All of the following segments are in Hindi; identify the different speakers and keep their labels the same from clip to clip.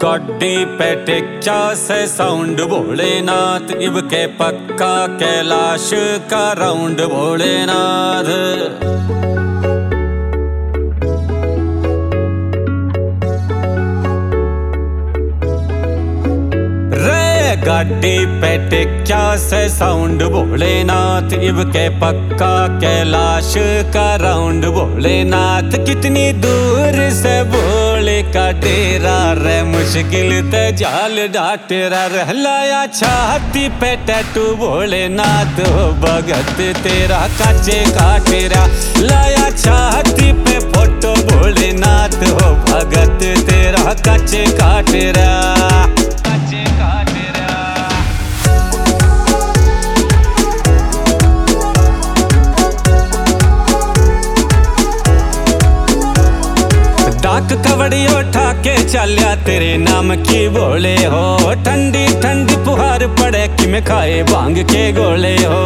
Speaker 1: गाड़ी पे टिक्चा से साउंड भोलेनाथ, इब के पक्का कैलाश का राउंड भोलेनाथ। गाड़ी पे टिक्चा से साउंड भोलेनाथ, इब के पक्का कैलाश का राउंड भोलेनाथ। कितनी दूर से भोले का डेरा रे, मुश्किल ते जाल डाटेरा रे। लाया छाती पे टैटू भोलेनाथ, हो भगत तेरा काचे काटेरा। लाया छाती पे फोटो भोलेनाथ, हो भगत तेरा काचे काटेरा। डाक कवड़ी उठा के चलिया तेरे नाम की बोले हो। ठंडी ठंडी पुहार पड़े कि मैं खाए भांग के गोले हो।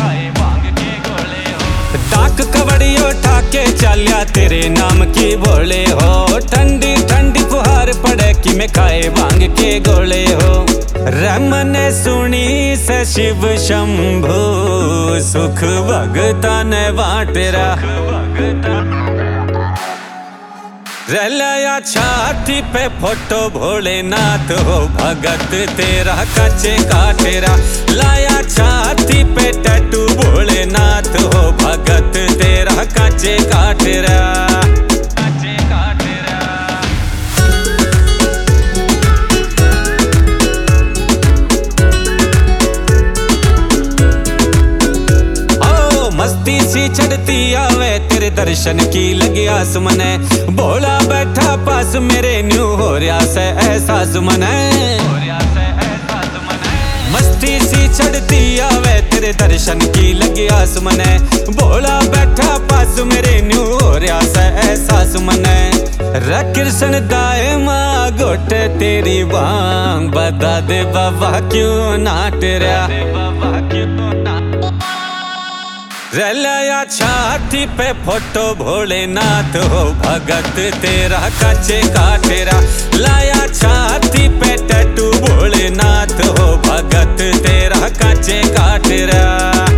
Speaker 1: डाक कवड़ी उठा के चलिया तेरे नाम की बोले हो। ठंडी ठंडी पुहार पड़े कि मैं खाए भांग के गोले हो। रमन सुनी से शिव शंभु, सुख भगता ने बाटेरा। रलाया छाती पे फोटो भोलेनाथ, हो भगत तेरा काचे काटेरा। लाया छाती पे टैटू भोलेनाथ, हो भगत तेरा काचे काटेरा। मस्ती सी चढ़ती आवे तेरे दर्शन की लगी आसमने। भोला बैठा पास मेरे न्यू हो रहा से एहसास मने। मस्ती सी चढ़ती आवे तेरे दर्शन की लगी आसमने। भोला बैठा पास मेरे न्यू हो रहा से एहसास मने। रे कृष्ण दाए माँ गोटे तेरी बांग, बता दे बाबा क्यों नाट रहा। रलाया छाती पे फोटो भोलेनाथ, हो भगत तेरा काचे काटेरा। लाया छाती पे टैटू भोलेनाथ, हो भगत तेरा काचे काटेरा।